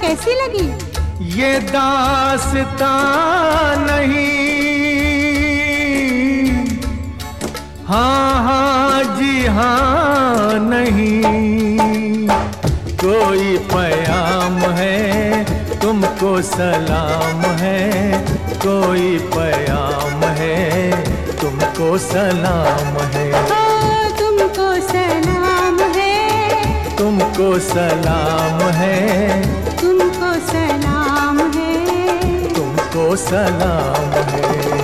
कैसी लगी? ये दास्तां नहीं, हाँ हाँ जी हाँ नहीं, कोई प्याम है तुमको सलाम है, कोई प्याम है तुमको सलाम है, तुमको सलाम है, तुमको सलाम है, तुमको सलाम है, तुमको सलाम है।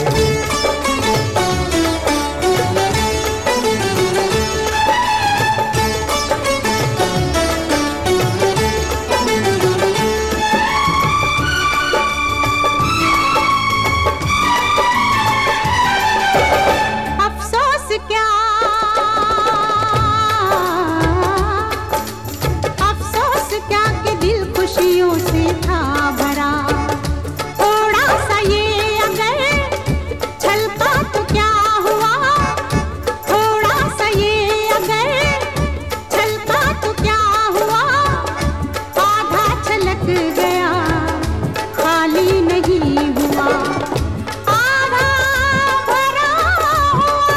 खुशियों से था भरा, थोड़ा सा ये अगर छलका तो क्या हुआ, थोड़ा सा ये अगर छलका तो क्या हुआ, आधा छलक गया खाली नहीं हुआ, आधा भरा हुआ,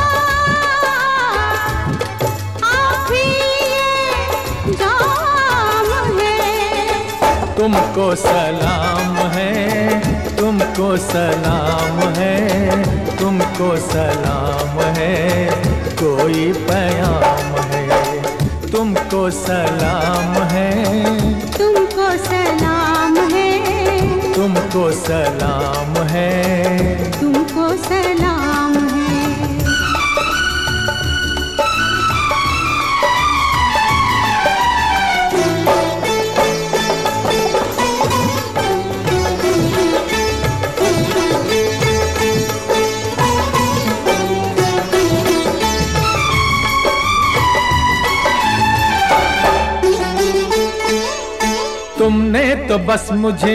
आखिर ये जाम है। तुमको सलाम है, तुमको सलाम है, तुमको सलाम है, कोई प्याम है, तुमको सलाम है, तुमको सलाम है, तुमको सलाम है, तुमको सलाम है। तुमने तो बस मुझे,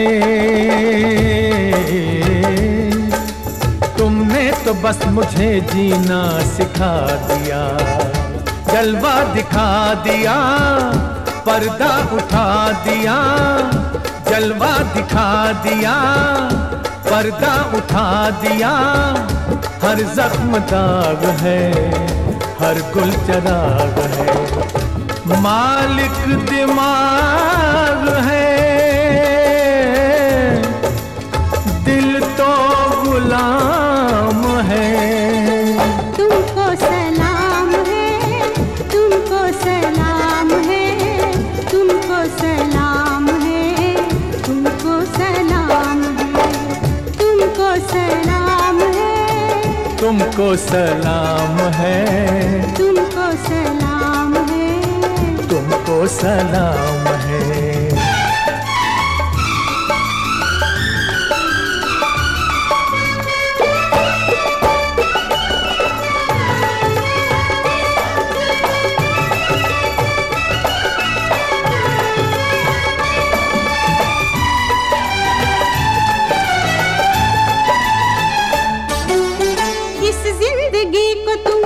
तुमने तो बस मुझे जीना सिखा दिया, जलवा दिखा दिया, पर्दा उठा दिया, जलवा दिखा दिया, पर्दा उठा दिया, हर जख्म दाग है, हर गुल चराग है, मालिक दिमाग है, दिल तो गुलाम है। तुमको सलाम है, तुमको सलाम है, तुमको सलाम है, तुमको सलाम है, तुमको सलाम है, तुमको सलाम है, तुमको सलाम है, तुमको सलाम है। इस जिंदगी को तुम,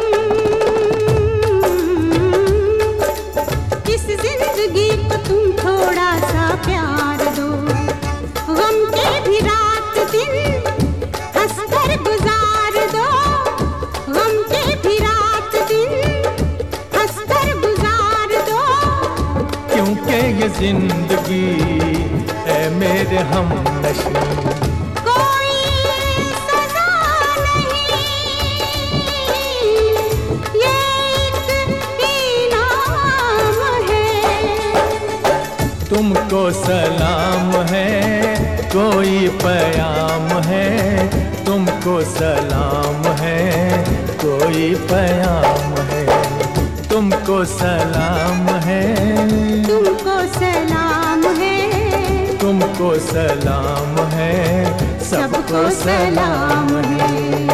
इस जिंदगी को तुम थोड़ा सा प्यार दो, गम के भी रात दिन हंसकर गुजार दो, गम के भी रात दिन हंसकर गुजार दो, क्योंकि ये जिंदगी है मेरे हमनशी, तुमको सलाम है, कोई प्याम है, तुमको सलाम है, कोई प्याम है, तुमको सलाम है, तुमको सलाम है, तुमको सलाम है, सबको सलाम है।